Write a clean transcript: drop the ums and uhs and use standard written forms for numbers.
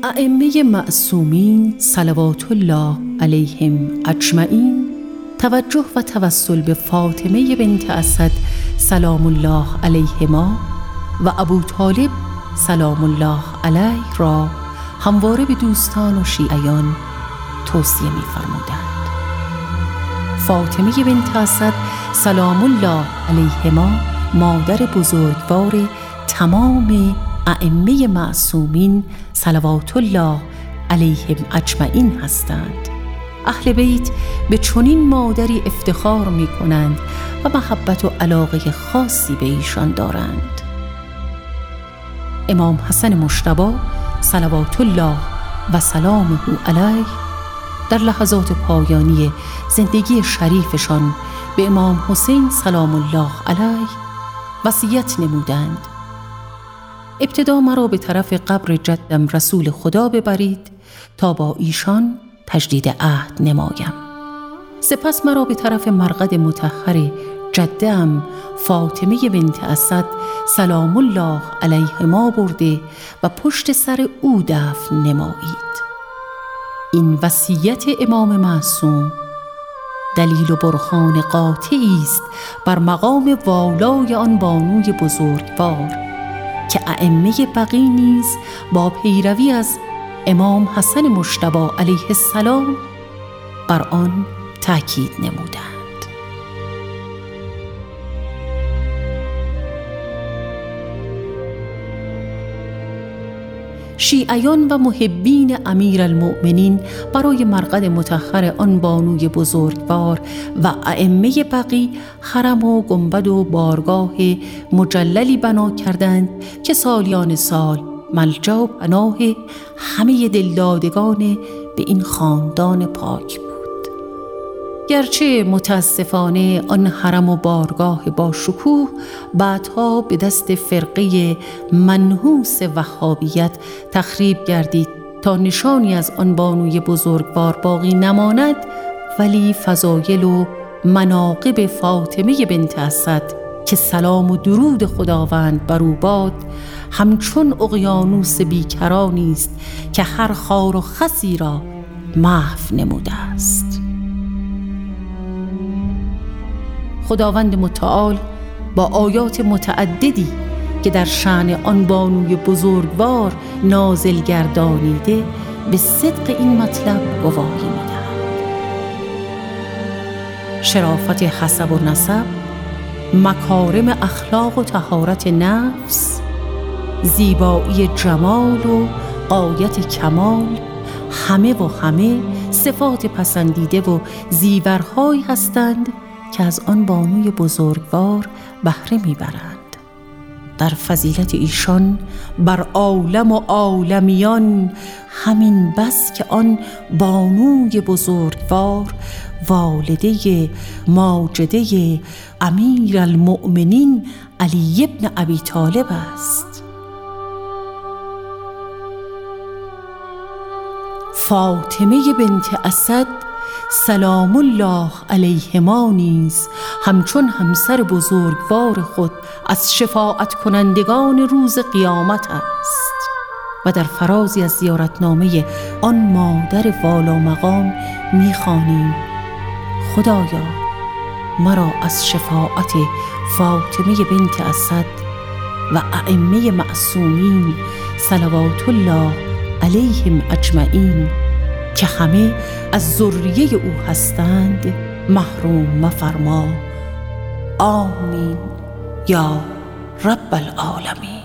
ائمه معصومین صلوات الله علیهم اجمعین توجه و توسل به فاطمه بنت اسد سلام الله علیهما و ابو طالب سلام الله علیه را همواره به دوستان و شیعیان توصیه می‌فرمودند. فاطمه بنت اسد سلام الله علیهما مادر بزرگوار تمام ائمه معصومین صلوات الله علیهم اجمعین هستند. اهل بیت به چنین مادری افتخار می کنند و محبت و علاقه خاصی به ایشان دارند. امام حسن مجتبی صلوات الله و سلامه علیه در لحظات پایانی زندگی شریفشان به امام حسین سلام الله علیه وصیت نمودند: ابتدا مرا به طرف قبر جدم رسول خدا ببرید تا با ایشان تجدید عهد نمایم. سپس مرا به طرف مرقد مطهر جدم فاطمه بنت اسد سلام الله علیهما برده و پشت سر او دفن نمایید. این وصیت امام معصوم دلیل و برهان قاطعی است بر مقام والای آن بانوی بزرگوار که ائمه بقی نیز با پیروی از امام حسن مجتبی علیه السلام بر آن تأکید نمودند. شیعیان و محبین امیرالمؤمنین برای مرقد مطهر آن بانوی بزرگوار و ائمه بقی حرم و گنبد و بارگاه مجللی بنا کردند که سالیان سال ملجأ و پناه همه دلدادگان به این خاندان پاک بود. گرچه متاسفانه آن حرم و بارگاه با شکوه بعدها به دست فرقه منحوس وهابیت تخریب گردید تا نشانی از آن بانوی بزرگوار باقی نماند، ولی فضایل و مناقب فاطمه بنت اسد که سلام و درود خداوند بر او باد همچون اقیانوس بیکرانی است که هر خار و خسی را محو نموده است. خداوند متعال با آیات متعددی که در شأن آن بانوی بزرگوار نازل گردانیده به صدق این مطلب گواهی می‌دهد. شرافت حسب و نسب، مکارم اخلاق و طهارت نفس، زیبایی جمال و غایت کمال، همه صفات پسندیده و زیورهایی هستند که از آن بانوی بزرگوار بهره میبرند. در فضیلت ایشان بر عالم و عالمیان همین بس که آن بانوی بزرگوار والده ماجده امیرالمؤمنین علی ابن ابی طالب است. فاطمه بنت اسد سلام الله علیهما نیز همچون همسر بزرگوار خود از شفاعت کنندگان روز قیامت است و در فرازی از زیارتنامه آن مادر والا مقام می‌خوانیم: خدایا مرا از شفاعت فاطمه بنت اسد و ائمه معصومین صلوات الله علیهم اجمعین که همه از ذریه او هستند محروم مفرما. آمین یا رب العالمین.